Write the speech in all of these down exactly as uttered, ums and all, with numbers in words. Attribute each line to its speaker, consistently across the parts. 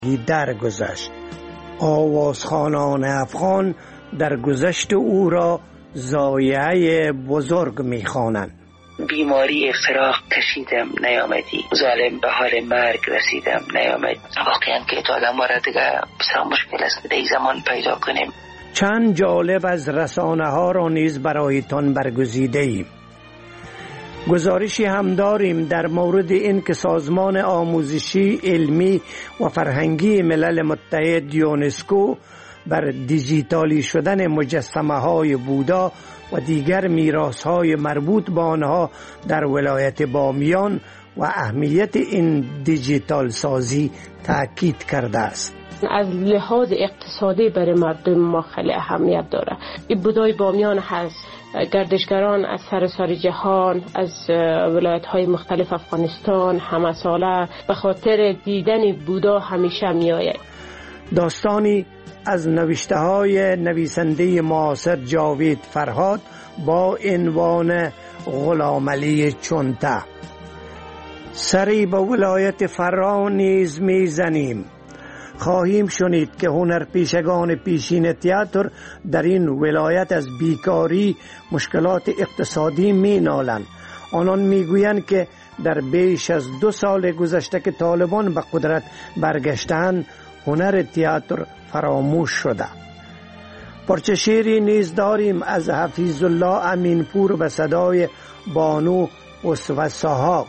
Speaker 1: درگذشت. آوازخوانان افغان در گذشت او را ضایعه بزرگ می‌خوانند.
Speaker 2: بیماری افتراق کشیدم نیامدی، ظالم به حال مرگ رسیدم نیامد. واقعا که تو آدم را دیگه بسیار مشکل است در این زمان پیدا کنیم.
Speaker 1: چند جالب از رسانه ها را نیز برایتان برگزیده ایم. گزارشی هم داریم در مورد این که سازمان آموزشی، علمی و فرهنگی ملل متحد یونسکو بر دیجیتالی شدن مجسمه های بودا و دیگر میراث های مربوط به آنها در ولایت بامیان و اهمیت این دیجیتال سازی تاکید کرده است.
Speaker 3: از لحاظ اقتصادی برای مردم ما خیلی اهمیت داره. این بودای بامیان هست، گردشگران از سراسر جهان، از ولایت‌های مختلف افغانستان همه ساله به خاطر دیدن بودا همیشه میآید.
Speaker 1: داستانی از نوشته های نویسنده معاصر جاوید فرهاد با عنوان غلامعلی چونته. سری به ولایت فرا نیز میزنیم. خواهیم شنید که هنرپیشگان پیشین تئاتر در این ولایت از بیکاری، مشکلات اقتصادی می نالند. آنان می گویند که در بیش از دو سال گذشته که طالبان به قدرت برگشتند، هنر تئاتر فراموش شده. پرچه شعری نیز داریم از حفیظ الله امینپور به صدای بانو اسوه سحاق.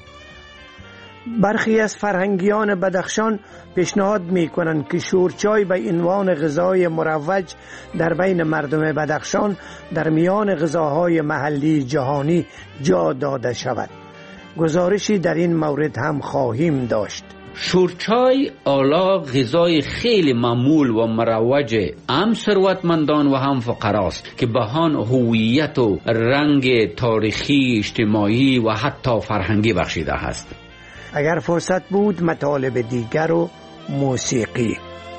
Speaker 1: برخی از فرهنگیان بدخشان پیشنهاد می کنند که شورچای به عنوان غذای مروج در بین مردم بدخشان در میان غذاهای محلی جهانی جا داده شود. گزارشی در این مورد هم خواهیم داشت.
Speaker 4: شورچای آلا غذای خیلی معمول و مروج هم ثروتمندان و هم فقراست که به آن هویت و رنگ تاریخی، اجتماعی و حتی فرهنگی بخشیده است.
Speaker 1: اگر فرصت بود مطالب دیگر و موسیقی.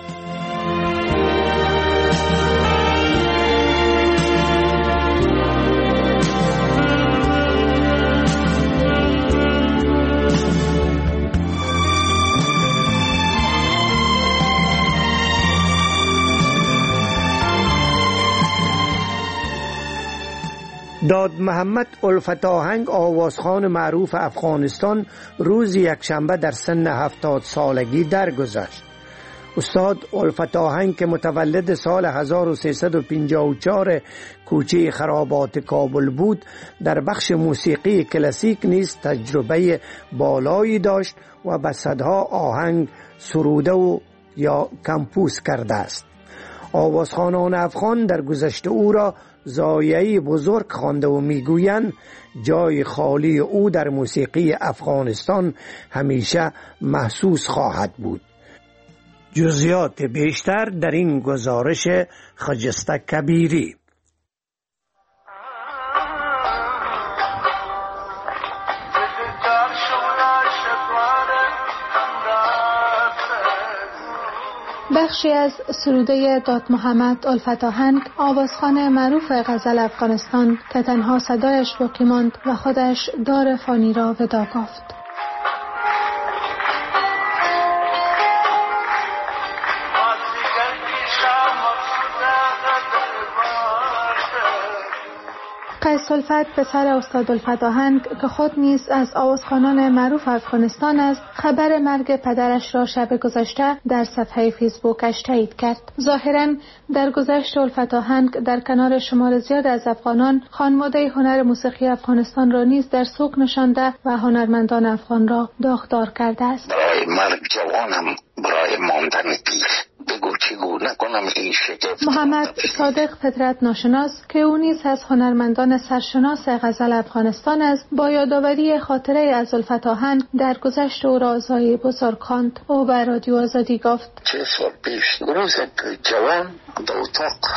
Speaker 1: داد محمد الفت آهنگ، آوازخوان معروف افغانستان، روز یکشنبه در سن هفتاد سالگی درگذشت. استاد الفت آهنگ که متولد سال هزار و سیصد و پنجاه و چهار کوچه خرابات کابل بود، در بخش موسیقی کلاسیک نیز تجربه بالایی داشت و به صدها آهنگ سروده و یا کمپوز کرده است. آوازخوانان افغان در گذشته او را ضایعه بزرگ خوانده و میگویند جای خالی او در موسیقی افغانستان همیشه محسوس خواهد بود. جزئیات بیشتر در این گزارش خجسته کبیری.
Speaker 5: بخشی از سروده داد محمد الفت آهنگ، آوازخوان معروف غزل افغانستان که تنها صدایش باقی ماند و خودش دار فانی را وداع گفت. قیس الفت پسر استاد الفت آهنگ که خود نیز از آوازخوانان معروف افغانستان است، خبر مرگ پدرش را شب گذشته در صفحه فیسبوکش تایید کرد. ظاهراً در گذشت الفت آهنگ در کنار شمار زیاد از افغانان خانواده هنر موسیقی افغانستان را نیز در سوق نشانده و هنرمندان افغان را داغدار کرده است.
Speaker 2: برای مرگ جوانم، برای ماندن پیر، بگو چگونه کنم این شگفت.
Speaker 5: محمد صادق فطرت ناشناس که او نیز از هنرمندان سرشناس غزل افغانستان است، با یادآوری خاطره از الفت آهنگ در گذشت او را ضایعه بزرگ خواند. او به رادیو آزادی گفت:
Speaker 2: چه سال پیش روز جوان در اتاق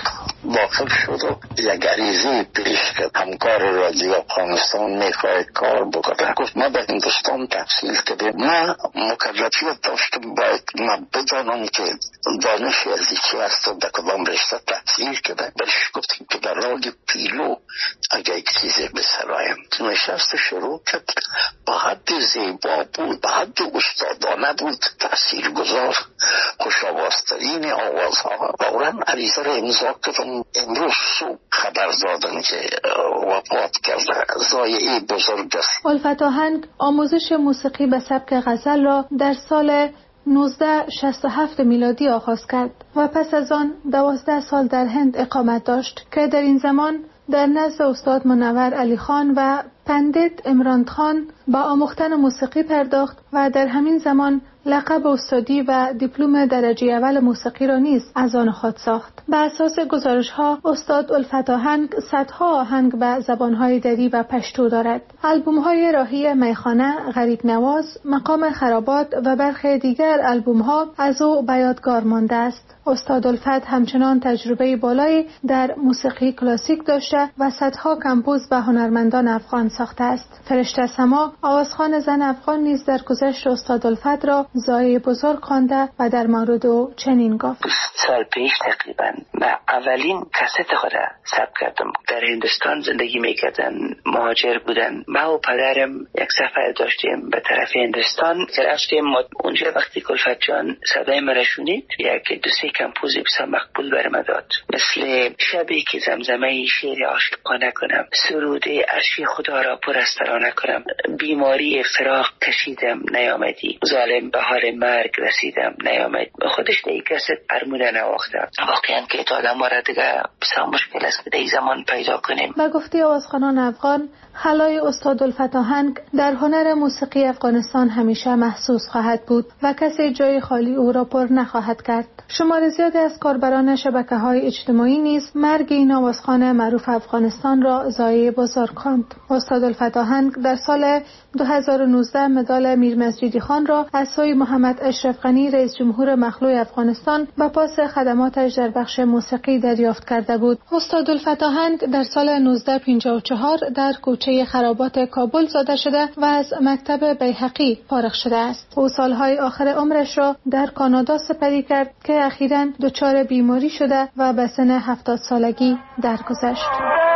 Speaker 6: داخل شد و یک عریضه پیش کرد. همکار رادیو افغانستان میخواهد کار بکنه. گفت ما به هندوستان تحصیل کردیم، ما مکلفیت داشتم باید ما بدانم که دانش ازی چی هست و در کدام رشته تحصیل کرده. برش گفتیم که در رادیو پیلو اگه یک چیزی بسرایم. نشست شروع کرد، با حد زیبا بود، با حد استادانه بود، تحصیل گذار، خوش آوازترین آوازها. فوراً عریضه را امضا کردم. امروز صبح خبر دادن که وفات کرده. ضایعه بزرگ است.
Speaker 5: الفت آهنگ آموزش موسیقی به سبک غزل را در سال نوزده شصت و هفت میلادی آغاز کرد و پس از آن دوازده سال در هند اقامت داشت که در این زمان در نزد استاد منور علی خان و پندیت عمران خان با آموختن موسیقی پرداخت و در همین زمان لقب استادی و دیپلم درجه اول موسیقی را نیز از آن خود ساخت. بر اساس گزارش‌ها استاد الفت آهنگ صدها آهنگ به زبان‌های دری و پشتو دارد. آلبوم‌های راهی میخانه، غریب نواز، مقام خرابات و برخی دیگر آلبوم‌ها از او به یادگار مانده است. استاد الفت همچنان تجربه بالایی در موسیقی کلاسیک داشته و صدها کمپوز به هنرمندان افغان ساخته است. فرشته سما، آوازخوان زن افغان نیز در گذشت استاد الفت را ضایعه بزرگ خوانده و در مورد او چنین گفت:
Speaker 2: سال پیش تقریبا من اولین کست خود را ثبت کردم. در هندوستان زندگی میکردن، مهاجر بودن. من و پدرم یک سفر داشتیم به طرف هندوستان که رفتیم. اونجا وقتی الفت جان صدای مرا شنید، یک دو سه کمپوزی بسیار مقبول برام داد، مثل شبی که زمزمه شعر عاشقانه کنم، سروده عرش خدا را پر از ترانه کنم، بیماری فراق کشیدم نیامدی، ظالم به حال مرگ رسیدم نیامد. خودش دیگه کست ارمونه نواخته. واقعا که تا آدم را دیگه بسیار مشکل است در این زمان پیدا کنیم.
Speaker 5: به گفته آوازخوانان افغان، خلای استاد الفت آهنگ در هنر موسیقی افغانستان همیشه محسوس خواهد بود و کسی جای خالی او را پر نخواهد کرد. شمار زیادی از کاربران شبکه‌های اجتماعی نیز مرگ این آوازخوان معروف افغانستان را ضایعه بزرگ خواند. استاد الفت آهنگ در سال دو هزار و نوزده مدال میر مسجدی خان را از سوی محمد اشرف غنی رئیس جمهور مخلوع افغانستان به پاس خدماتش در بخش موسیقی دریافت کرده بود. استاد الفت آهنگ در سال نوزده پنجاه و چهار در کوچه خرابات کابل زاده شده و از مکتب بیهقی فارغ شده است. او سالهای آخر عمرش را در کانادا سپری کرد که اخیراً دچار بیماری شده و به سن هفتاد سالگی درگذشت.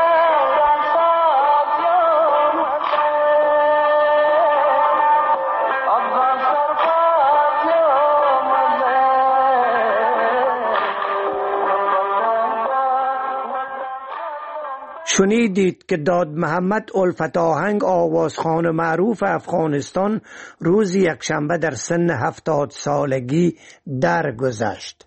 Speaker 1: شنیدید که داد محمد الفت آهنگ آوازخوان معروف افغانستان روز یکشنبه در سن هفتاد سالگی درگذشت.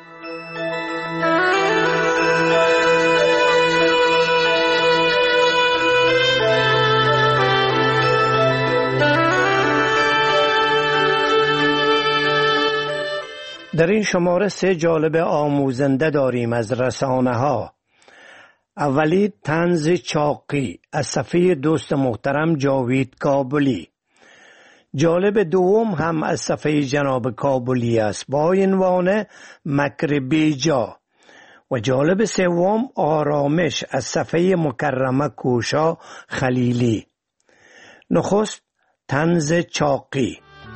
Speaker 1: در این شماره سه جالب آموزنده داریم از رسانه ها. اولی طنز چاقی از صفحه دوست محترم جاوید کابلی. جالب دوم هم از صفحه جناب کابلی است با عنوان مکر بیجا و جالب سوم آرامش از صفحه مکرمه کوشا خلیلی. نخست طنز چاقی.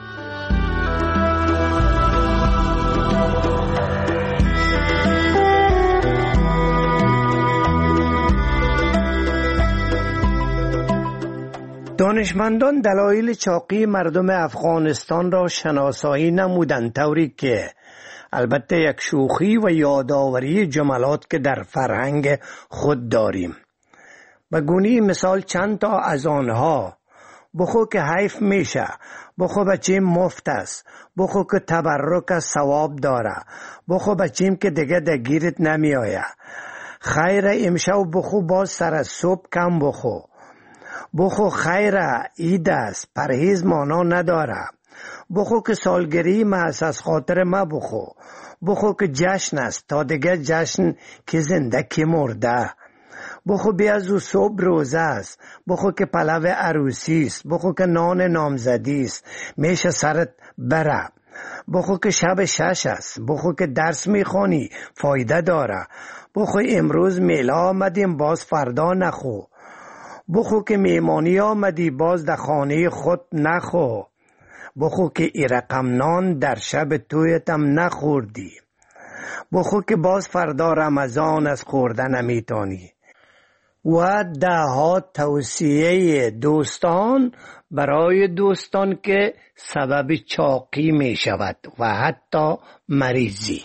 Speaker 1: دانشمندان دلایل چاقی مردم افغانستان را شناسایی نمودند، طوری که البته یک شوخی و یادآوری جملات که در فرهنگ خود داریم. به گونه مثال چند تا از آنها: بخو که حیف میشه، بخو بچیم مفت است، بخو که تبرک ثواب داره، بخو بچیم که دیگه دگیرت نمیآیه، خیر امشب بخو باز سر از صبح کم بخو، بخو خیره عید است پرهیز مانا نداره، بخو که سالگری محض از خاطر ما بخو، بخو که جشن است تا دیگه جشن که زنده که مرده، بخو بیازو صبح روزه است، بخو که پلو عروسی است، بخو که نان نامزدی است میشه سرت بره، بخو که شب شش است، بخو که درس میخوانی فایده داره، بخو امروز میلا آمدیم باز فردا نخو، بخو که میمانی آمدی باز در خانه خود نخو، بخو که ای رقم نان در شب تویتم نخوردی، بخو که باز فردا رمضان از خوردن نمیتانی. و ده ها توصیه دوستان برای دوستان که سبب چاقی می شود و حتی مریضی.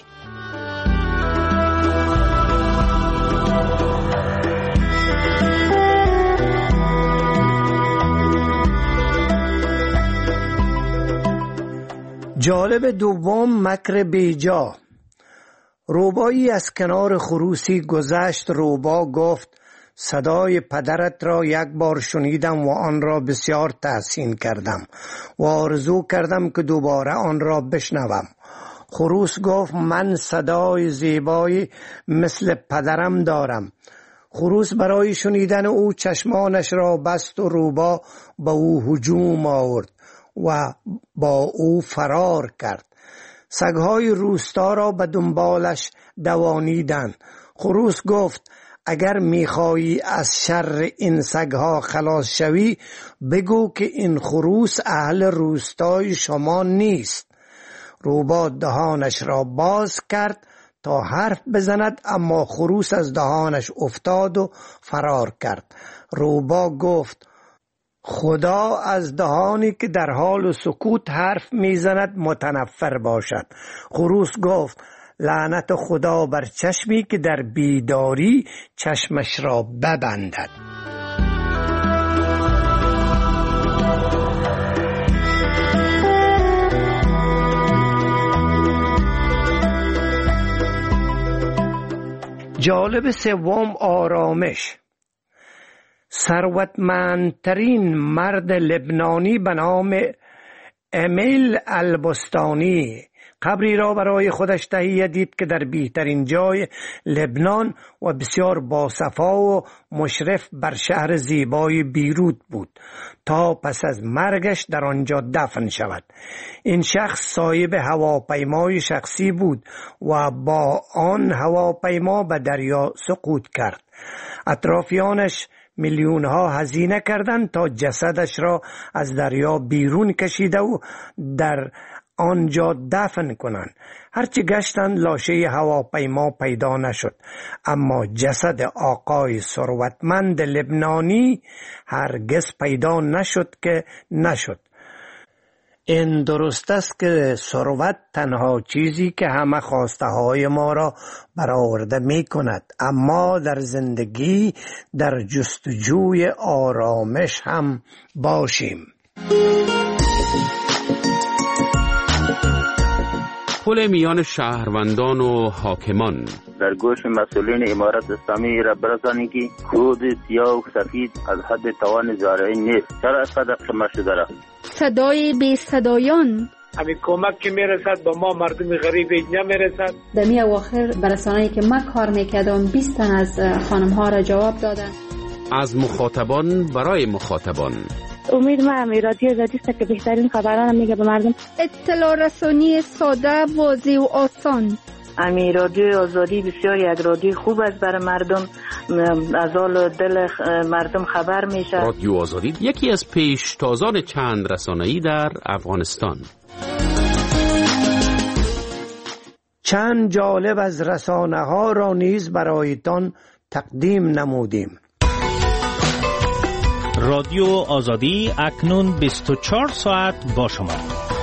Speaker 1: جالب دوم، مکر بیجا. روبایی از کنار خروسی گذشت. روبا گفت صدای پدرت را یک بار شنیدم و آن را بسیار تحسین کردم و آرزو کردم که دوباره آن را بشنوم. خروس گفت من صدای زیبایی مثل پدرم دارم. خروس برای شنیدن او چشمانش را بست و روبا به او هجوم آورد و با او فرار کرد. سگهای روستا را به دنبالش دوانیدند. خروس گفت اگر میخواهی از شر این سگها خلاص شوی بگو که این خروس اهل روستای شما نیست. روبا دهانش را باز کرد تا حرف بزند، اما خروس از دهانش افتاد و فرار کرد. روبا گفت خدا از دهانی که در حال سکوت حرف میزند متنفر باشد. خروس گفت لعنت خدا بر چشمی که در بیداری چشمش را ببندد. جالب سوم، آرامش. ثروتمندترین مرد لبنانی به نام امیل البستانی قبری را برای خودش تهیه دید که در بهترین جای لبنان و بسیار باصفا و مشرف بر شهر زیبای بیروت بود تا پس از مرگش در آنجا دفن شود. این شخص صاحب هواپیمای شخصی بود و با آن هواپیما به دریا سقوط کرد. اطرافیانش میلیون ها هزینه کردند تا جسدش را از دریا بیرون کشیده و در آنجا دفن کنند. هرچی گشتند لاشه هواپیما پیدا نشد، اما جسد آقای ثروتمند لبنانی هرگز پیدا نشد که نشد. این درست است که ثروت تنها چیزی که همه خواسته های ما را برآورده می کند، اما در زندگی در جستجوی آرامش هم باشیم.
Speaker 7: پل میان شهروندان و حاکمان.
Speaker 8: در گوش مسئولین امارت اسلامی را برسانی که کود سیاه و سفید از حد توان زارعین نیست. چرا از قدر شما شده را؟
Speaker 9: صدای بی صدایان.
Speaker 10: همین کمک که میرسد با ما مردم غریب اینجا میرسد.
Speaker 9: در می اواخر برسانه‌ای که من کار میکردم بیست تن از خانم ها را جواب دادن.
Speaker 7: از مخاطبان برای مخاطبان.
Speaker 11: امید ما هم رادیو آزادی است که بهترین خبران میگه به مردم.
Speaker 9: اطلاع رسانی ساده، واضح و آسان.
Speaker 11: امی رادیو آزادی بسیار یک رادیو خوب است برای مردم، از حال دل مردم خبر میشه.
Speaker 7: رادیو آزادی یکی از پیشتازان چند رسانه‌ای در افغانستان.
Speaker 1: چند جالب از رسانه ها را نیز برایتان تقدیم نمودیم.
Speaker 12: رادیو آزادی اکنون بیست و چهار ساعت با شما.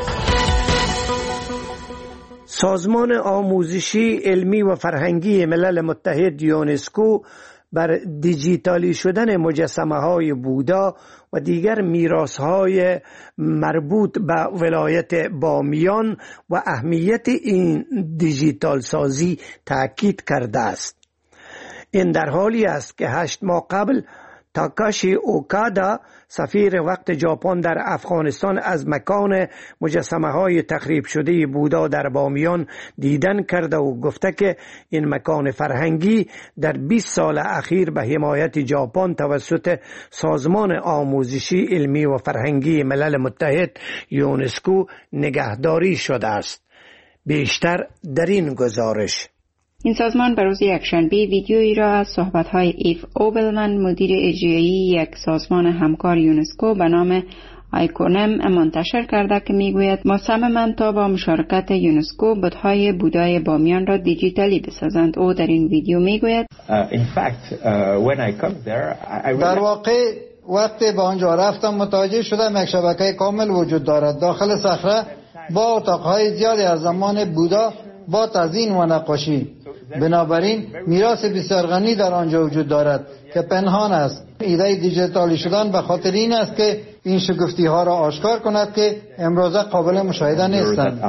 Speaker 1: سازمان آموزشی، علمی و فرهنگی ملل متحد یونسکو بر دیجیتالی شدن مجسمه های بودا و دیگر میراث های مربوط به ولایت بامیان و اهمیت این دیجیتال سازی تاکید کرده است. این در حالی است که هشت ماه قبل تاکاشی اوکادا سفیر وقت ژاپن در افغانستان از مکان مجسمه های تخریب شده بودا در بامیان دیدن کرده و گفته که این مکان فرهنگی در بیست سال اخیر به حمایت ژاپن توسط سازمان آموزشی علمی و فرهنگی ملل متحد یونسکو نگهداری شده است. بیشتر در این گزارش.
Speaker 13: این سازمان به روز یکشنبه ویدیویی را از صحبت‌های ایف اوبلمن مدیر اجرایی یک سازمان همکار یونسکو به نام آیکونم منتشر کرده که میگوید مصممند تا با مشارکت یونسکو بت‌های بودای بامیان را دیجیتالی بسازند. او در این ویدیو میگوید
Speaker 14: در واقع وقتی به آنجا رفتم متوجه شدم یک شبکه کامل وجود دارد داخل صخره با اتاقهای زیادی از زمان بودا با تزیین و نقاشی. بنابراین میراث بسیار غنی در آنجا وجود دارد که پنهان است. ایده دیجیتالی شدن به خاطر این است که این شگفتی ها را آشکار کند که امروزه قابل مشاهده نیستند.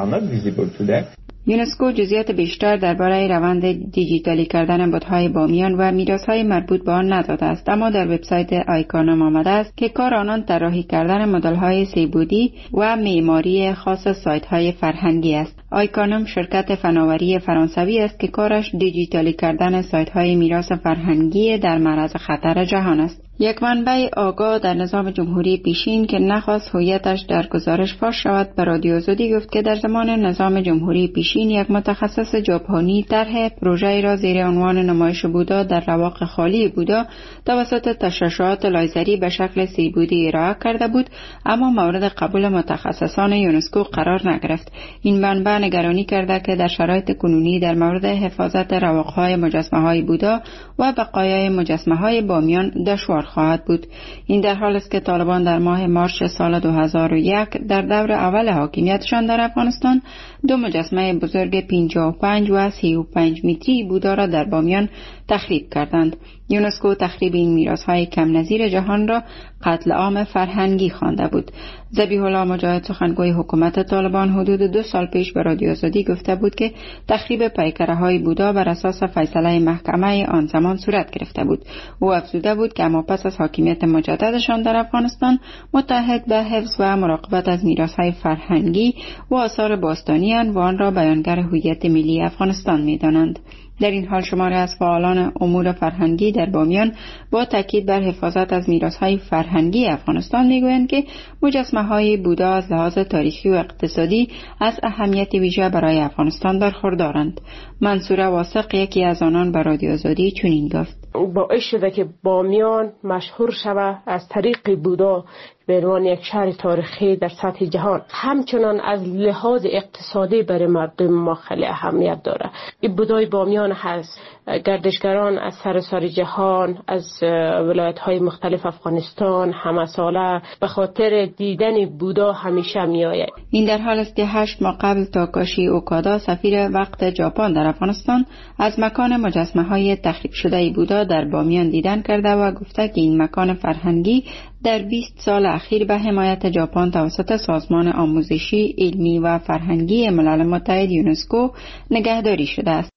Speaker 13: یونسکو جزئیات بیشتر درباره روند دیجیتالی کردن بت‌های بامیان و میراث‌های مربوط به آن نداده است، اما در وبسایت آیکونم آمده است که کار آنان طراحی کردن مدل‌های سه‌بعدی و معماری خاص سایت‌های فرهنگی است. آیکونم شرکت فناوری فرانسوی است که کارش دیجیتالی کردن سایت‌های میراث فرهنگی در معرض خطر جهان است. یک منبع آگاه در نظام جمهوری پیشین که نخواست هویتش در گزارش فاش شود به رادیو آزادی گفت که در زمان نظام جمهوری پیشین یک متخصص ژاپنی طرح پروژه‌ای را زیر عنوان نمایش بودا در رواق خالی بودا توسط تشعشعات لایزری به شکل سه‌بعدی ارائه کرده بود، اما مورد قبول متخصصان یونسکو قرار نگرفت. این منبع نگرانی کرده که در شرایط کنونی در مورد حفاظت رواق‌های مجسمه‌های بودا و بقایای مجسمه‌های بامیان دشوار خواهد بود. این در حال است که طالبان در ماه مارس سال دو هزار و یک در دور اول حاکمیتشان در افغانستان دو مجسمه بزرگ پنجاه و پنج و سی و پنج متری بودا را در بامیان تخریب کردند. یونسکو تخریب این میراث‌های کم نظیر جهان را قتل عام فرهنگی خوانده بود. ذبیح الله مجاهد سخنگوی حکومت طالبان حدود دو سال پیش به رادیو آزادی گفته بود که تخریب پیکره‌های بودا بر اساس فیصله محکمه آن زمان صورت گرفته بود. او افزوده بود که اما پس از حاکمیت مجددشان در افغانستان متحد به حفظ و مراقبت از میراث‌های فرهنگی و آثار باستانی و آن را بیانگر هویت ملی افغانستان می‌دانند. در این حال شماری از فعالان امور فرهنگی در بامیان با تاکید بر حفاظت از میراث‌های فرهنگی افغانستان میگویند که مجسمه‌های بودا از لحاظ تاریخی و اقتصادی از اهمیت ویژه برای افغانستان برخوردارند. منصور واثق یکی از آنان به رادیو آزادی چنین گفت:
Speaker 3: باعث شده که بامیان مشهور شود از طریق بودا به عنوان یک شهر تاریخی در سطح جهان. همچنان از لحاظ اقتصادی برای مردم ما خیلی اهمیت داره. این بودای بامیان هست. گردشگران از سراسر جهان، از ولایت‌های مختلف افغانستان همه ساله به خاطر دیدن بودا همیشه میآید.
Speaker 13: این در حال است که هشت ماه قبل تاکاشی اوکادا سفیر وقت ژاپن در افغانستان از مکان مجسمه‌های تخریب شده بودا در بامیان دیدن کرده و گفته که این مکان فرهنگی در بیست سال اخیر به حمایت ژاپن توسط سازمان آموزشی علمی و فرهنگی ملل متحد یونسکو نگهداری شده است.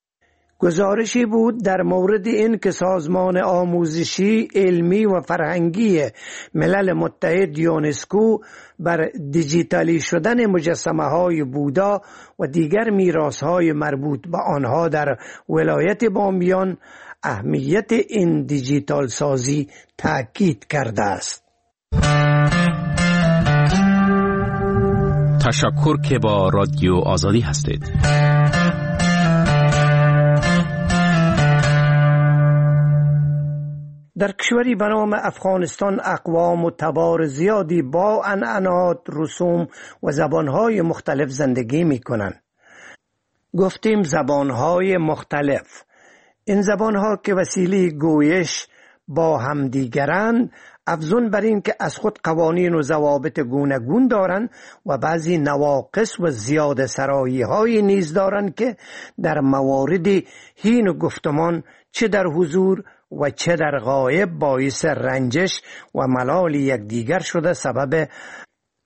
Speaker 1: گزارشی بود در مورد این که سازمان آموزشی علمی و فرهنگی ملل متحد یونسکو بر دیجیتالی شدن مجسمه های بودا و دیگر میراث های مربوط به آنها در ولایت بامیان اهمیت این دیجیتال سازی تاکید کرده است.
Speaker 7: تشکر که با رادیو آزادی هستید.
Speaker 1: در کشوری به نام افغانستان اقوام و تبار زیادی با عنعنات، رسوم و زبانهای مختلف زندگی می کنند. گفتیم زبانهای مختلف. این زبانها که وسیله گویش با همدیگرند، افزون بر این که از خود قوانین و ضوابط گوناگون دارند و بعضی نواقص و زیاده سرایی های نیز دارند که در موارد هین و گفتمان چه در حضور و چه در غایب باعث رنجش و ملال یکدیگر شده سبب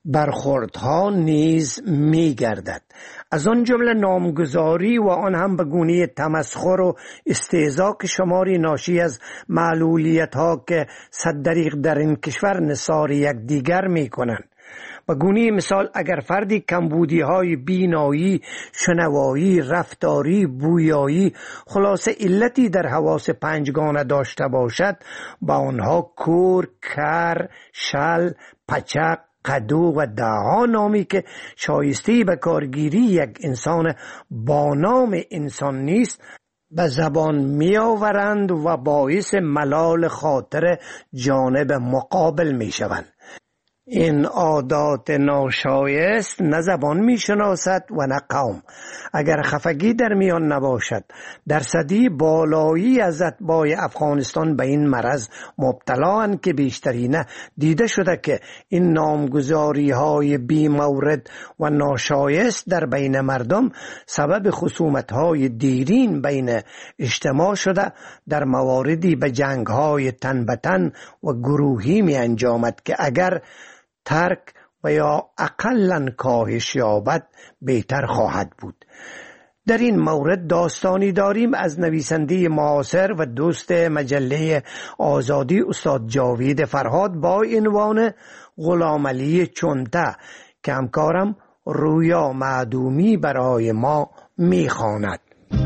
Speaker 1: برخوردها نیز می گردد. از آن جمله نامگذاری و آن هم به گونه تمسخر و استهزا که شماری ناشی از معلولیت ها که صد دریغ در این کشور نثار یک دیگر می کنند. به گونه مثال اگر فردی کمبودی های بینایی، شنوایی، رفتاری، بویایی، خلاصه علتی در حواس پنجگانه داشته باشد، با آنها کور، کر، شل، پچق، قدو و دعا نامی که شایسته به کارگیری یک انسان با نام انسان نیست به زبان می آورند و باعث ملال خاطر جانب مقابل می شوند. این عادات ناشایست نه زبان می شناسد و نه قوم. اگر خفگی در میان نباشد، درصدی بالایی از اتباع افغانستان به این مرض مبتلا اند که بیشترینه دیده شده که این نامگذاری های بی مورد و ناشایست در بین مردم سبب خصومت های دیرین بین اجتماع شده، در مواردی به جنگ های تن به تن و گروهی می انجامد که اگر ترک و یا اقلن کاهش یابد بهتر خواهد بود. در این مورد داستانی داریم از نویسنده معاصر و دوست مجله آزادی استاد جاوید فرهاد با عنوان غلامعلی چونته که همکارم رویا معدومی برای ما میخواند.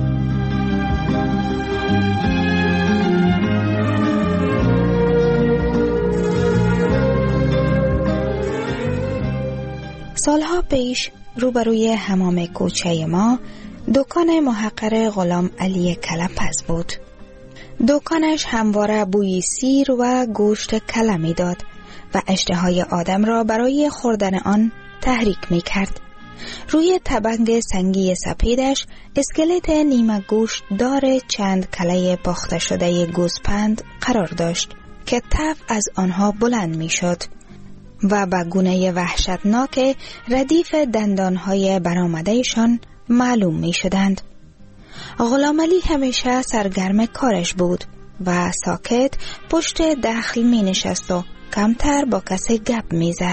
Speaker 15: سالها پیش روبروی حمام کوچه ما دکان محقر غلام علی کلپز بود. دکانش همواره بوی سیر و گوشت کله می داد و اشتهای آدم را برای خوردن آن تحریک می کرد. روی تبنگ سنگی سپیدش اسکلت نیمه گوشت دار چند کله پخته شده گوسپند قرار داشت که تف از آنها بلند می شد و با گونه وحشتناک ردیف دندانهای برآمدهشان معلوم می شدند. غلام علی همیشه سرگرم کارش بود و ساکت پشت دخل می نشست و کمتر با کسی گپ می زد.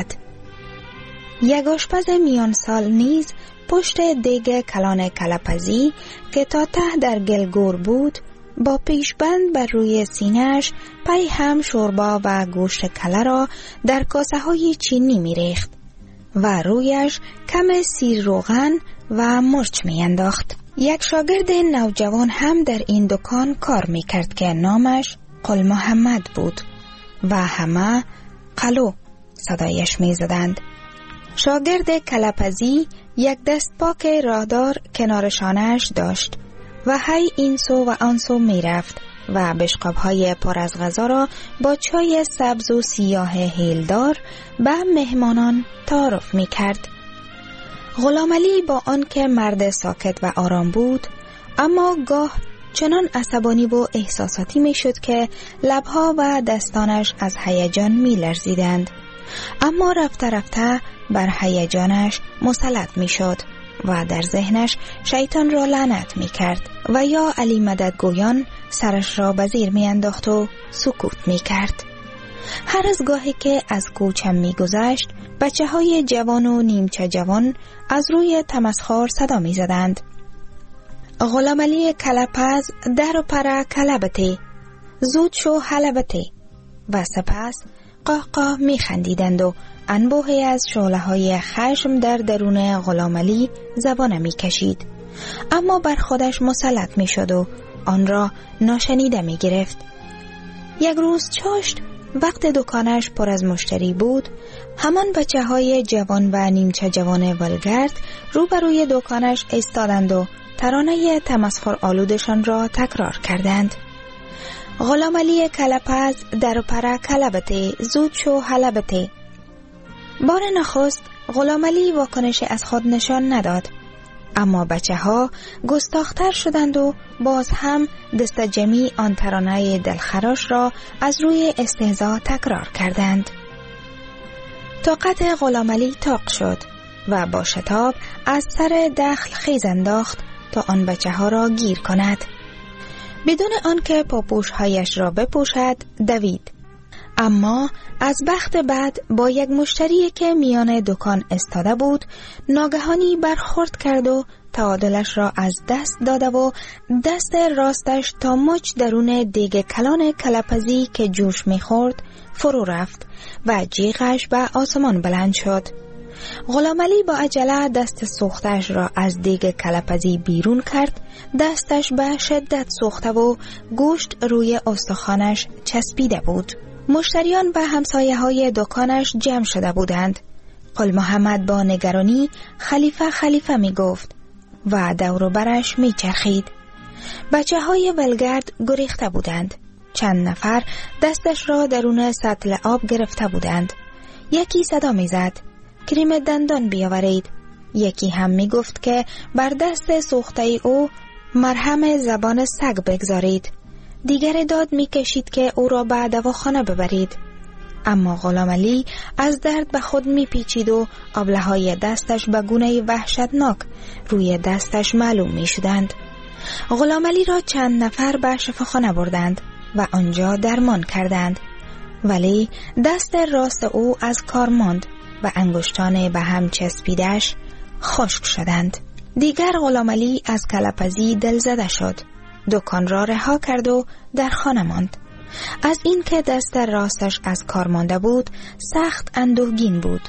Speaker 15: یک آشپز میان سال نیز پشت دیگ کلان کلپزی که تا ته در گلگور بود با پیشبند بر روی سینه‌اش پی هم شوربا و گوشت کله را در کاسه های چینی می ریخت و رویش کم سیر روغن و مرچ می انداخت. یک شاگرد نوجوان هم در این دکان کار می کرد که نامش قل محمد بود و همه قلو صدایش می زدند. شاگرد کلپزی یک دست پاک راهدار کنار شانه‌اش داشت و هی این سو و آن سو می رفت و بشقاب‌های پر از غذا را با چای سبز و سیاه هیلدار به مهمانان تعارف می کرد. غلام علی با آنکه مرد ساکت و آرام بود، اما گاه چنان عصبانی و احساساتی می شد که لبها و دستانش از هیجان می لرزیدند. اما رفته رفته بر هیجانش مسلط می شد و در ذهنش شیطان را لعنت می کرد و یا علی مدد گویان سرش را به زیر می انداخت و سکوت می کرد. هر از گاهی که از کوچم می گذشت، بچه های جوان و نیمچه جوان از روی تمسخر صدا می زدند. غلام علی کلپز در و پر کلبتی، زود شو حلبتی، و سپس قاقا می خندیدند و انبوهی از شعله های خشم در درون غلام علی زبانه می کشید، اما بر خودش مسلط می شد و آن را ناشنیده می گرفت. یک روز چاشت وقت دکانش پر از مشتری بود، همان بچه های جوان و نیمچه جوان ولگرد روبروی دکانش ایستادند و ترانه تمسخر آلودشان را تکرار کردند. غلام علی کلپز در پر کلبتی، زود شو حلبتی. بار نخست غلام علی واکنش از خود نشان نداد، اما بچه ها گستاختر شدند و باز هم دست جمعی آن ترانه دلخراش را از روی استهزا تکرار کردند. طاقت غلام علی طاق شد و با شتاب از سر دخل خیز انداخت تا آن بچه ها را گیر کند. بدون آنکه پاپوش هایش را بپوشد دوید، اما از بخت بعد با یک مشتری که میان دکان استاده بود ناگهانی برخورد کرد و تعادلش را از دست داده و دست راستش تا مچ درون دیگ کلان کلپزی که جوش میخورد فرو رفت و جیغش به آسمان بلند شد. غلام علی با عجله دست سوختش را از دیگ کلپزی بیرون کرد. دستش به شدت سوخته و گوشت روی استخوانش چسبیده بود. مشتریان و همسایه های دکانش جمع شده بودند. قل محمد با نگرانی خلیفه خلیفه می گفت و دور برش می چرخید. بچه های ولگرد گریخته بودند. چند نفر دستش را درون سطل آب گرفته بودند. یکی صدا می زد کریم دندان بیاورید. یکی هم می گفت که بر دست سوخته او مرهم زبان سگ بگذارید. دیگر داد می کشید که او را به دواخانه ببرید. اما غلام علی از درد به خود می پیچید و آبله های دستش به گونه وحشتناک روی دستش معلوم می شدند. غلام علی را چند نفر به شفاخانه بردند و آنجا درمان کردند، ولی دست راست او از کار ماند و انگشتان به هم چسبیدش خشک شدند. دیگر غلام علی از کلپزی دلزده شد. دکان را رها کرد و در خانه ماند. از این که دست راستش از کار مانده بود سخت اندوهگین بود.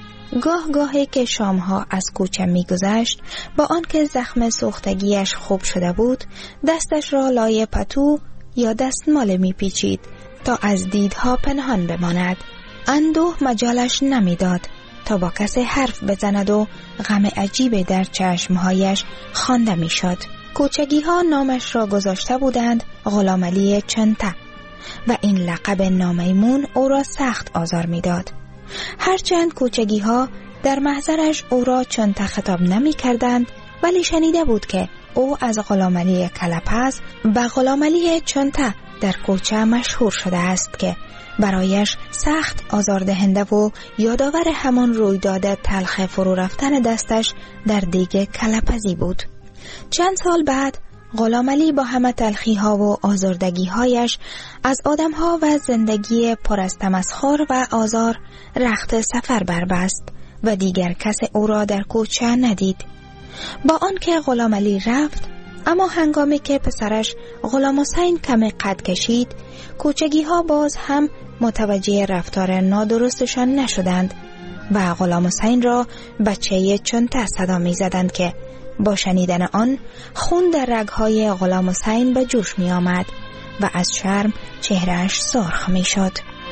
Speaker 15: گاه گاهی که شامها از کوچه می گذشت با آنکه زخم سوختگیش خوب شده بود دستش را لای پتو یا دستمال می پیچید تا از دیدها پنهان بماند. اندوه مجالش نمی داد تا با کسی حرف بزند و غم عجیب در چشمهایش خوانده می شد. کوچگی ها نامش را گذاشته بودند غلام علی چنته و این لقب نامیمون او را سخت آزار می داد. هرچند کوچگی ها در محضرش او را چنته خطاب نمی کردند، ولی شنیده بود که او از غلام علی کلپز و غلام علی چنته در کوچه مشهور شده است که برایش سخت آزاردهنده و یادآور همان رویداد تلخ فرو رفتن دستش در دیگ کلپزی بود. چند سال بعد غلام علی با همه تلخی ها و آزردگی هایش از آدم ها و زندگی پر از تمسخر و آزار رخت سفر بربست و دیگر کس او را در کوچه ندید. با آنکه غلام علی رفت، اما هنگامی که پسرش غلام حسین کمی قد کشید کوچگی ها باز هم متوجه رفتار نادرستشان نشدند و غلام حسین را بچه چنته صدا می زدند که با شنیدن آن خون در رگهای غلام حسین به جوش می آمد و از شرم چهرهش سرخ می شد.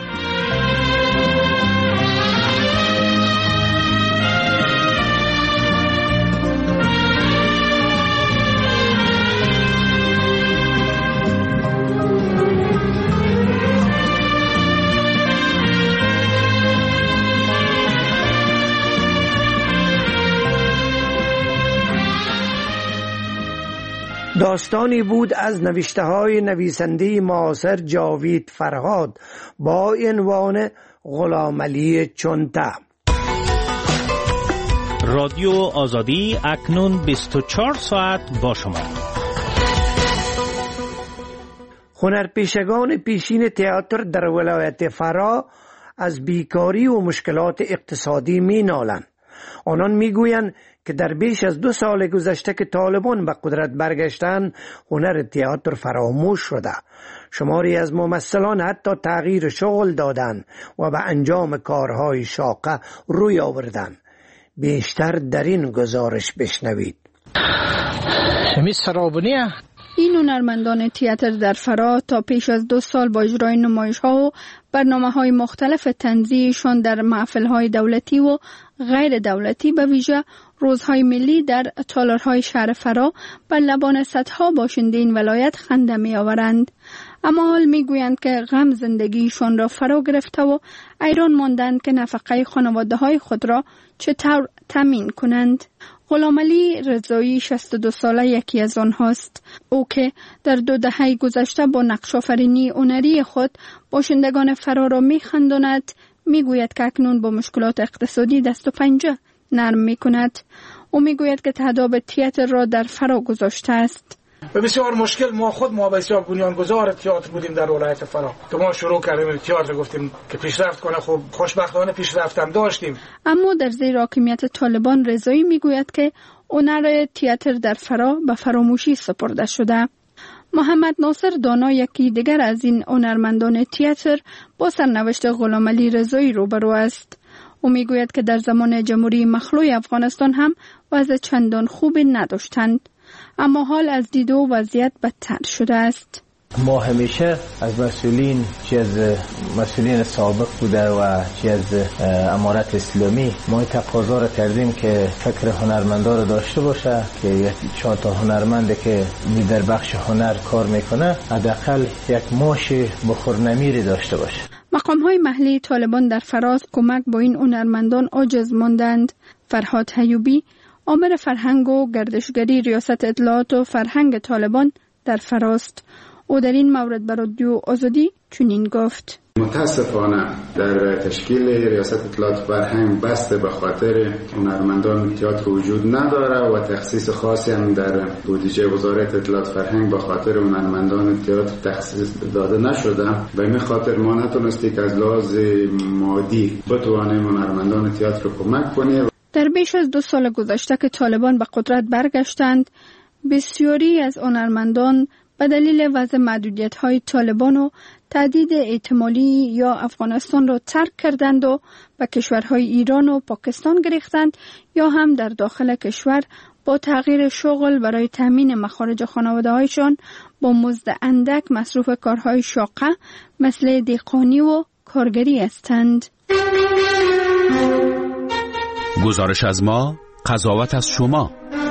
Speaker 1: داستانی بود از نوشته های نویسنده معاصر جاوید فرهاد با عنوان غلام علی چنته.
Speaker 12: رادیو آزادی اکنون بیست و چهار ساعت با شما.
Speaker 1: هنرپیشگان پیشین تئاتر در ولایت فرا از بیکاری و مشکلات اقتصادی می نالند. آنان می گویند که در بیش از دو سال گذشته که طالبان به قدرت برگشتند هنر تئاتر فراموش شده. شماری از ممثلان حتی تغییر شغل دادند و به انجام کارهای شاقه روی آوردند. بیشتر در این گزارش بشنوید.
Speaker 16: شمی سرابونیه
Speaker 17: این هنرمندان تئاتر در فرا تا پیش از دو سال با اجرای نمایش‌ها و برنامه‌های مختلف تنزیهشان در محفل‌های دولتی و غیر دولتی به ویژه روزهای ملی در تالارهای شهر فرا بر لبان صدها باشنده این ولایت خنده می‌آورند. اما حال می‌گویند که غم زندگیشان را فرا گرفته و حیران ماندند که نفقه خانواده‌های خود را چطور تامین کنند. غلام علی رضایی شصت و دو ساله یکی از آنهاست. او که در دو دهه گذشته با نقش آفرینی هنری خود باشندگان فرا را می‌خنداند، می‌گوید که اکنون با مشکلات اقتصادی دست و پنجه نرم می‌کند. او می‌گوید که تهداب تئاتر را در فرا گذاشته است.
Speaker 18: و بسیار مشکل. ما خود ما بسیار بنیانگذار تئاتر بودیم در ولایت فرا که ما شروع کردیم تئاتر، گفتیم که پیشرفت کنه. خب خوشبختانه پیشرفت هم داشتیم.
Speaker 17: اما در زیر حاکمیت طالبان رضایی میگوید که هنر تئاتر در فرا به فراموشی سپرده شده. محمد ناصر دانا یکی دیگر از این هنرمندان تئاتر با سرنوشت غلامعلی رضایی روبرو است. او میگوید که در زمان جمهوری مخلوع افغانستان هم وضع چندان خوبی نداشتند، اما حال از دید و وضعیت بدتر شده است.
Speaker 19: ما همیشه از مسئولین، چی از مسئولین سابق بوده و چی از امارت اسلامی، ما تقاضا را کردیم که فکر هنرمندا را داشته باشه که یک چهار تا هنرمنده که در بخش هنر کار میکنه حداقل یک معاش بخورنمیری داشته باشه.
Speaker 17: مقام‌های محلی طالبان در فراز کمک با این هنرمندان عاجز ماندند. فرهاد حیوبی، آمر فرهنگ و گردشگری ریاست اطلاعات و فرهنگ طالبان در فراست. او در این مورد بر رادیو آزادی چنین گفت:
Speaker 20: متاسفانه در تشکیل ریاست اطلاعات فرهنگ بسته به خاطر هنرمندان تئاتر وجود نداره و تخصیص خاصی هم در بودجه وزارت اطلاعات فرهنگ به خاطر هنرمندان تئاتر تخصیص داده نشده و این خاطر ما نتونستی که از لحاظ مادی بتوانیم هنرمندان تئاتر کمک کنیم.
Speaker 17: در بیش از دو سال گذشته که طالبان به قدرت برگشتند، بسیاری از هنرمندان به دلیل وضع محدودیت‌های طالبان و تهدید احتمالی یا افغانستان را ترک کردند و به کشورهای ایران و پاکستان گریختند یا هم در داخل کشور با تغییر شغل برای تامین مخارج خانواده‌هایشان با مزد اندک مصروف کارهای شاقه مثل دهقانی و کارگری هستند.
Speaker 7: گزارش از ما، قضاوت از شما.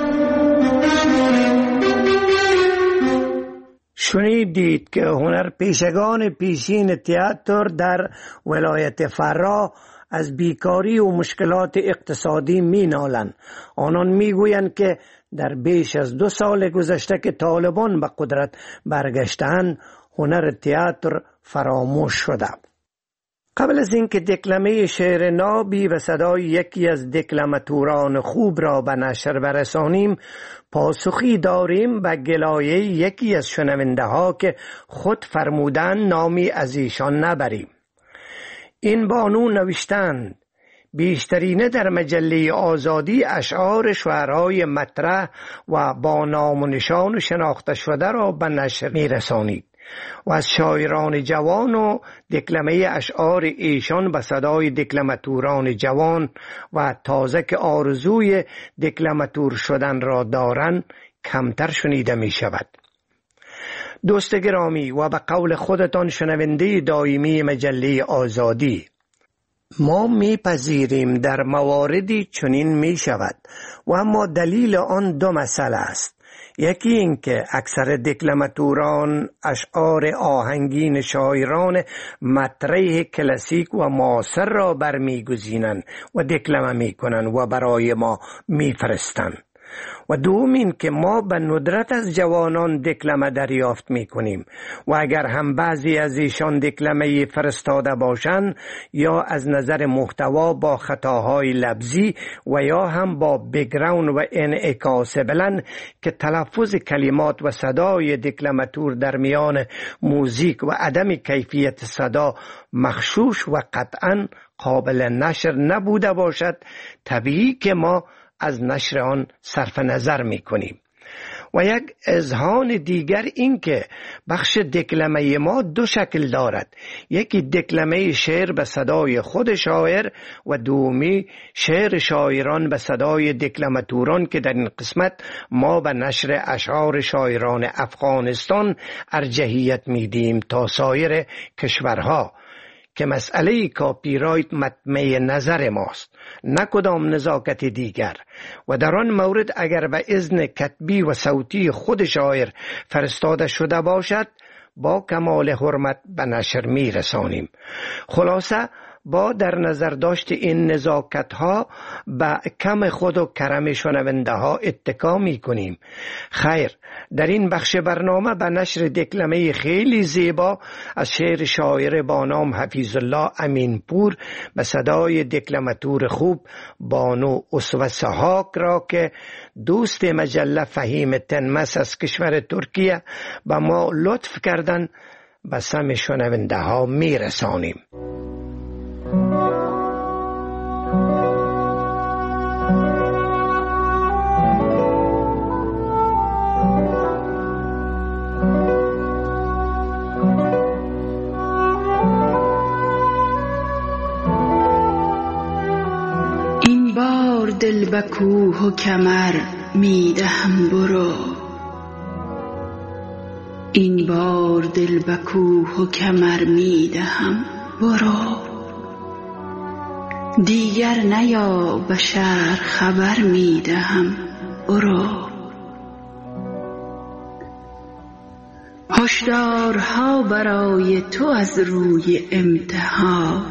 Speaker 1: شنیدید که هنرپیشگان پیشین تئاتر در ولایت فرا از بیکاری و مشکلات اقتصادی می نالند. آنان می گویند که در بیش از دو سال گذشته که طالبان به قدرت برگشتند، هنر تئاتر فراموش شده. قبل از اینکه دکلمه شعر نابی و صدای یکی از دکلماتوران خوب را به نشر برسانیم، پاسخی داریم به گلایه یکی از شنونده ها که خود فرمودن نامی از ایشان نبریم. این بانو نوشتند: بیشترینه در مجله آزادی اشعار شعرهای مطرح و با نام و نشان شناخته شده را به نشر می رسانید و از شاعران جوان و دکلمه اشعار ایشان به صدای دکلماتوران جوان و تازه که آرزوی دکلماتور شدن را دارند کمتر شنیده می شود. دوست گرامی و به قول خودتان شنونده دائمی مجله آزادی، ما میپذیریم در مواردی چنین می شود و اما دلیل آن دو مسئله است. یکی این که اکثر دکلماتوران اشعار آهنگین شاعران مطرح کلاسیک و معاصر را برمیگزینند و دکلمه میکنند و برای ما میفرستند. و دوم این که ما به ندرت از جوانان دکلمه دریافت می کنیم و اگر هم بعضی از ایشان دکلمه فرستاده باشند یا از نظر محتوا با خطاهای لفظی و یا هم با بگراوند و انعکاس بلند که تلفظ کلمات و صدای دکلماتور در میان موزیک و عدم کیفیت صدا مخشوش و قطعا قابل نشر نبوده باشد، طبیعی که ما از نشر آن صرف نظر می کنیم. و یک اذهان دیگر این که بخش دکلمه ما دو شکل دارد: یکی دکلمه شعر به صدای خود شاعر و دومی شعر شاعران به صدای دکلماتوران که در این قسمت ما به نشر اشعار شاعران افغانستان ارجحیت میدیم تا سایر کشورها که مسئله کاپی رایت مطمع نظر ماست، نه کدام نزاکت دیگر. و در آن مورد اگر به اذن کتبی و صوتی خود شاعر فرستاده شده باشد با کمال حرمت به نشر می رسانیم. خلاصه با در نظر داشت این نزاکت ها به کم خود و کرم شنونده ها اتکا می کنیم. خیر، در این بخش برنامه به نشر دکلمه خیلی زیبا از شعر شاعر با نام حفیظ الله امین پور به صدای دکلماتور خوب بانو اسوه سحاک را که دوست مجله فهیم تنمس از کشور ترکیه به ما لطف کردن به سم شنونده ها می رسانیم.
Speaker 21: این بار دل به کوه و کمر می دهم برو، این بار دل به کوه و کمر می دهم برو، دیگر نیا به شهر خبر می دهم برو. هشدارها برای تو از روی امتحان،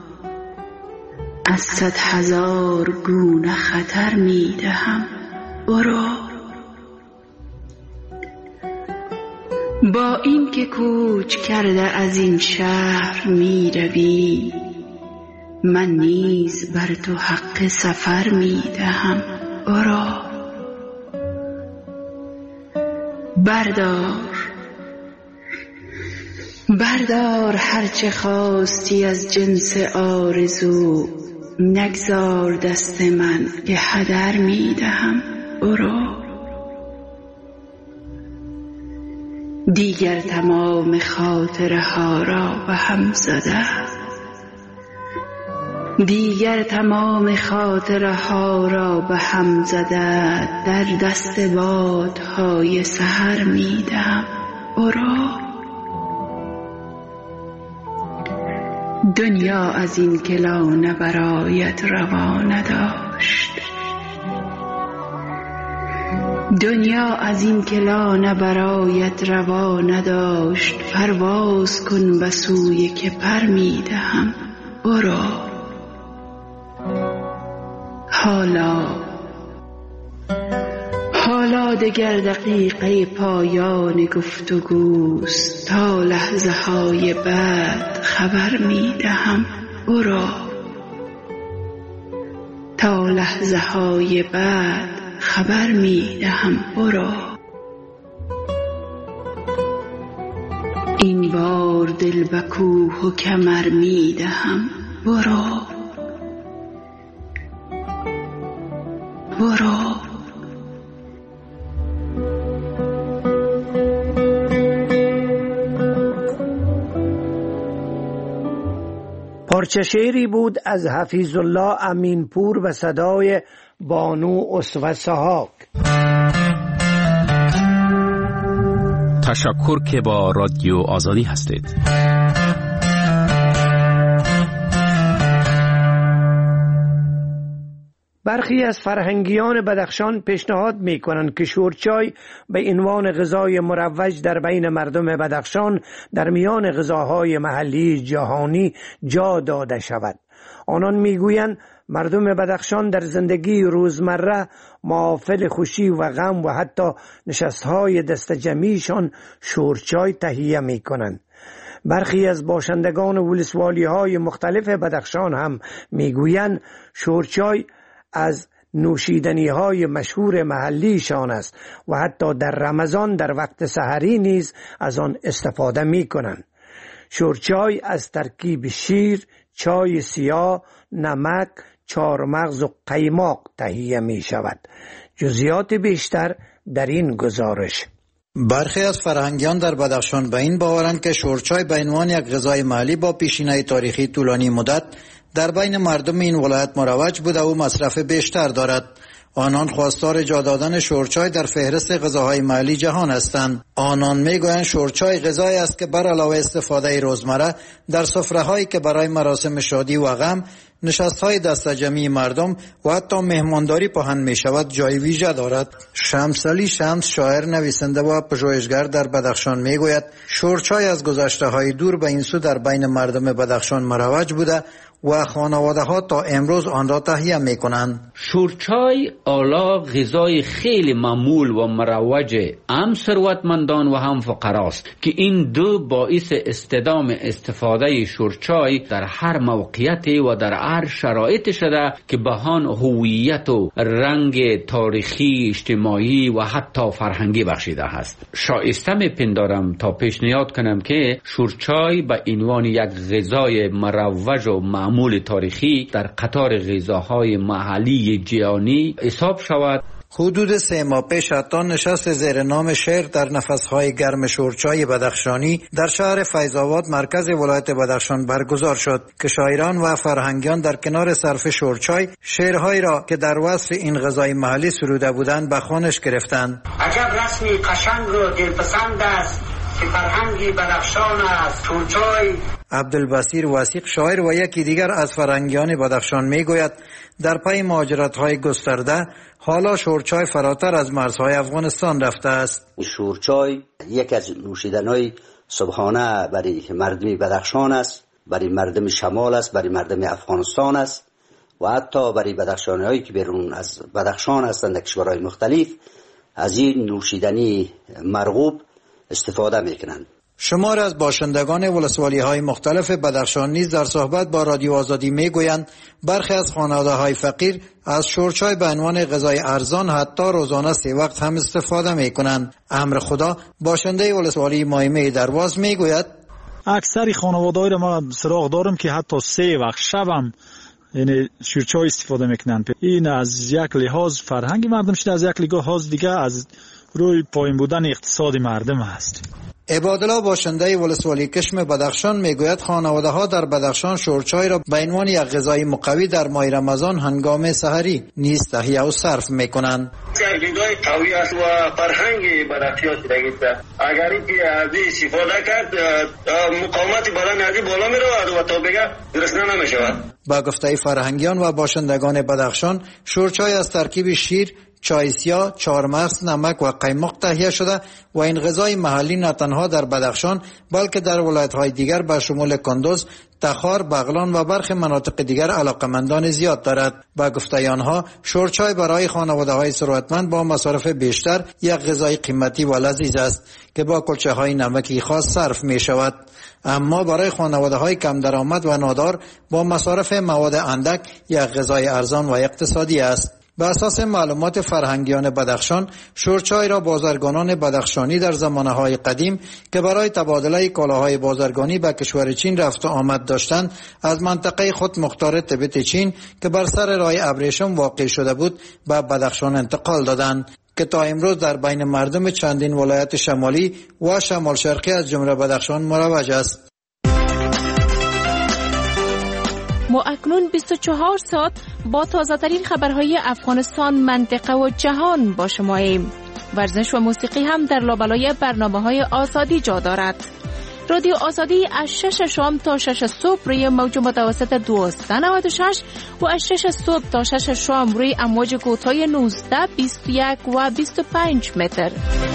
Speaker 21: از صد هزار گونه خطر می دهم برو. با این که کوچ کرده از این شهر می روی، من نیز بر تو حق سفر می دهم برو. بردار بردار هرچه خواستی از جنس آرزو، نگذار دست من که هدر می دهم برو. دیگر تمام خاطره ها را به هم زده، دیگر تمام خاطره ها را به هم زده، در دست بادهای سحر می دهم برو. دنیا از این که لانه برایت روا نداشت، دنیا از این که لانه برایت روا نداشت، پرواز کن به سوی که پر می دهم برو. حالا حالا دگر دقیقه پایان گفتگوست، تا لحظه های بعد خبر می دهم برو، تا لحظه های بعد خبر می دهم برو. این بار دل به کوه و کمر می دهم برو برو.
Speaker 1: پارچه شعری بود از حفیظ الله امین پور و صدای بانو اسوه سحاک.
Speaker 7: تشکر که با رادیو آزادی هستید.
Speaker 1: برخی از فرهنگیان بدخشان پیشنهاد می کنند که شورچای به عنوان غذای مروج در بین مردم بدخشان در میان غذاهای محلی جهانی جا داده شود. آنان می گویند مردم بدخشان در زندگی روزمره محافل خوشی و غم و حتی نشستهای دست جمعیشان شورچای تهیه می کنند. برخی از باشندگان ولسوالی های مختلف بدخشان هم می گویند شورچای از نوشیدنی های مشهور محلیشان است و حتی در رمضان در وقت سحری نیز از آن استفاده می کنند. شورچای از ترکیب شیر، چای سیاه، نمک، چارمغز و قیماق تهیه می شود. جزئیات بیشتر در این گزارش.
Speaker 14: برخی از فرهنگیان در بدخشان به این باورند که شورچای به عنوان یک غذای محلی با پیشینه تاریخی طولانی مدت در بین مردم این ولایت مروج بوده و مصرف بیشتر دارد. آنان خواستار جا دادن شورچای در فهرست غذاهای محلی جهان هستند. آنان میگویند شورچای غذایی است که بر علاوه استفاده روزمره در سفره‌هایی که برای مراسم شادی و غم، نشست‌های دست جمعی مردم و حتی مهمانداری پهن می شود جای ویژه دارد. شمس علی شمس، شاعر، نویسنده و پژوهشگر در بدخشان میگوید شورچای از گذشته‌های دور به این سو در بین مردم بدخشان مروج بوده و خانواده ها تا امروز آن را تهیه می کنند.
Speaker 4: شورچای آلا غذای خیلی معمول و مروج هم ثروتمندان و هم فقراست که این دو باعث استدام استفاده شورچای در هر موقعیتی و در هر شرایط شده که بهان هویت و رنگ تاریخی، اجتماعی و حتی فرهنگی بخشیده است. شایسته میپندارم تا پیشنهاد کنم که شورچای به عنوان یک غذای مروج و معمول تاریخی در قطار غذاهای محلی جهانی حساب شود.
Speaker 14: حدود سه ماه پیش حتی نشست زیر نام شعر در نفسهای گرم شورچای بدخشانی در شهر فیض‌آباد مرکز ولایت بدخشان برگزار شد که شاعران و فرهنگیان در کنار صرف شورچای شعرهایی را که در وصف این غذای محلی سروده بودند به خوانش گرفتند.
Speaker 22: عجب رسمی قشنگ و دلپسند است که فرهنگی بدخشان است شورچای.
Speaker 14: عبدالبصیر وثیق شاعر و یکی دیگر از فرهنگیان بدخشان میگوید در پی مهاجرت‌های گسترده حالا شورچای فراتر از مرزهای افغانستان رفته است.
Speaker 23: شورچای یک از نوشیدن‌های صبحانه برای مردم بدخشان است، برای مردم شمال است، برای مردم افغانستان است و حتی برای بدخشانی‌هایی که بیرون از بدخشان هستند در کشورهای مختلف از این نوشیدنی مرغوب استفاده میکنند.
Speaker 14: شمار از باشندگان ولسوالی‌های مختلف بدخشان نیز در صحبت با رادیو آزادی میگویند برخی از خانواده‌های فقیر از شورچای به عنوان غذای ارزان حتی روزانه سه وقت هم استفاده میکنند. امر خدا باشنده ولسوالی مایمه درواز میگوید
Speaker 24: اکثر خانواده‌ها را ما سراغ دارم که حتی سه وقت شبم یعنی شورچای استفاده میکنند. این از یک لحاظ فرهنگی مردم شده، از یک لحاظ دیگه از روی پایین بودن اقتصاد مردم است.
Speaker 14: عبادالله باشنده ولسوالی کشم بدخشان میگوید خانواده ها در بدخشان شورچای را به عنوان یک غذای مقوی در ماه رمضان هنگام سحری نیز تهیه و صرف میکنند.
Speaker 22: غذای قوی است و فرهنگ بدخشان است. اگر اینکه از استفاده کرد مقاومت بدن از بالا میرود و تا بگه گرسنه نمیشود.
Speaker 14: با گفته فرهنگیان و باشندگان بدخشان شورچای از ترکیب شیر، چای سیاه، چهارمغز، نمک و قیماق تهیه شده و این غذای محلی نه تنها در بدخشان بلکه در ولایت‌های دیگر به شمول کندوز، تخار، بغلان و برخی مناطق دیگر علاقمندان زیاد دارد. با گفته آنها شورچای برای خانواده‌های ثروتمند با مصارف بیشتر یک غذای قیمتی و لذیذ است که با کلچه‌های نمکی خاص صرف می شود. اما برای خانواده‌های کم درآمد و نادار با مصارف مواد اندک یک غذای ارزان و اقتصادی است. به اساس معلومات فرهنگیان بدخشان شورچای را بازرگانان بدخشانی در زمانه‌های قدیم که برای تبادله کالاهای بازرگانی به کشور چین رفت و آمد داشتند از منطقه خود مختار تبت چین که بر سر راه ابریشم واقع شده بود به بدخشان انتقال دادند که تا امروز در بین مردم چندین ولایت شمالی و شمال شرقی از جمله بدخشان مروج است.
Speaker 25: ما اکنون بیست و چهار ساعت با تازه ترین خبرهای افغانستان، منطقه و جهان با شماییم. ورزش و موسیقی هم در لابلای برنامه‌های آزادی جا دارد. رادیو آزادی از شش شام تا شش صبح روی موج متوسط دویست و نود و شش و از شش صبح تا شش شام روی امواج کوتاه نوزده، بیست و یک و بیست و پنج متر.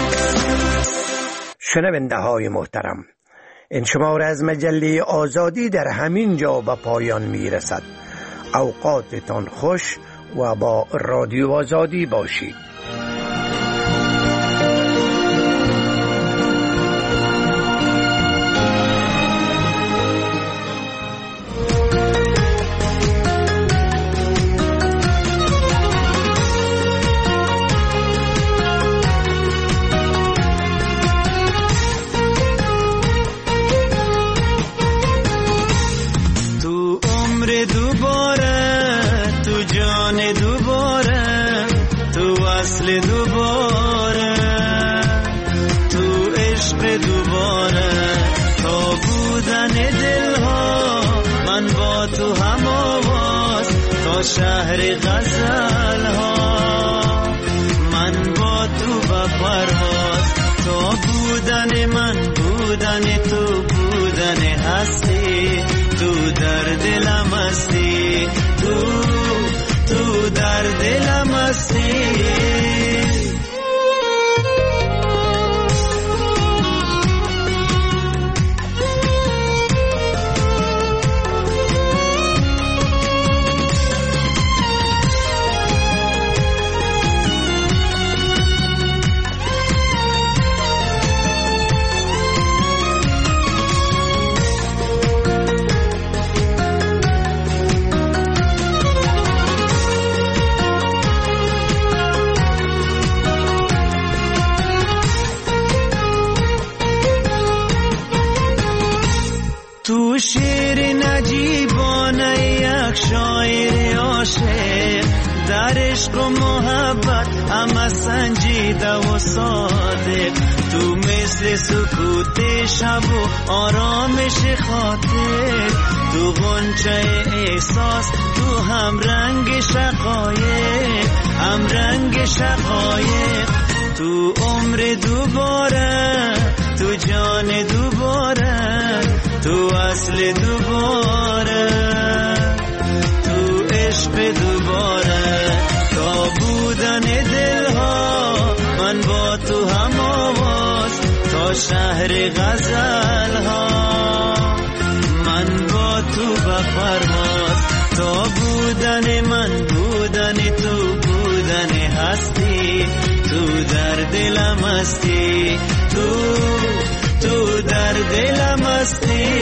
Speaker 1: شنونده های محترم، این شماره از مجله آزادی در همین جا به پایان می رسد. اوقاتتان خوش و با رادیو آزادی باشید.
Speaker 26: شهر غزل ها من با تو با پرواز، تو بودن من بودن تو بودن هستی، تو در دلم هستی، تو تو در دلم هستی. عاشق در عشق و محبت همه سنجیده و صادق تو مثل سکوت شب و آرامش خاطر تو غنچه احساس تو هم رنگ شقایق هم رنگ شقایق تو عمر دوباره تو جان دوباره تو اصل دوباره تو عشق دوباره تا بودن دلها من با تو هم آواز تا شهر غزل ها من با تو بپرواز تا بودن من بودن تو بودن هستی تو در دلم هستی تو تو در دلم هستی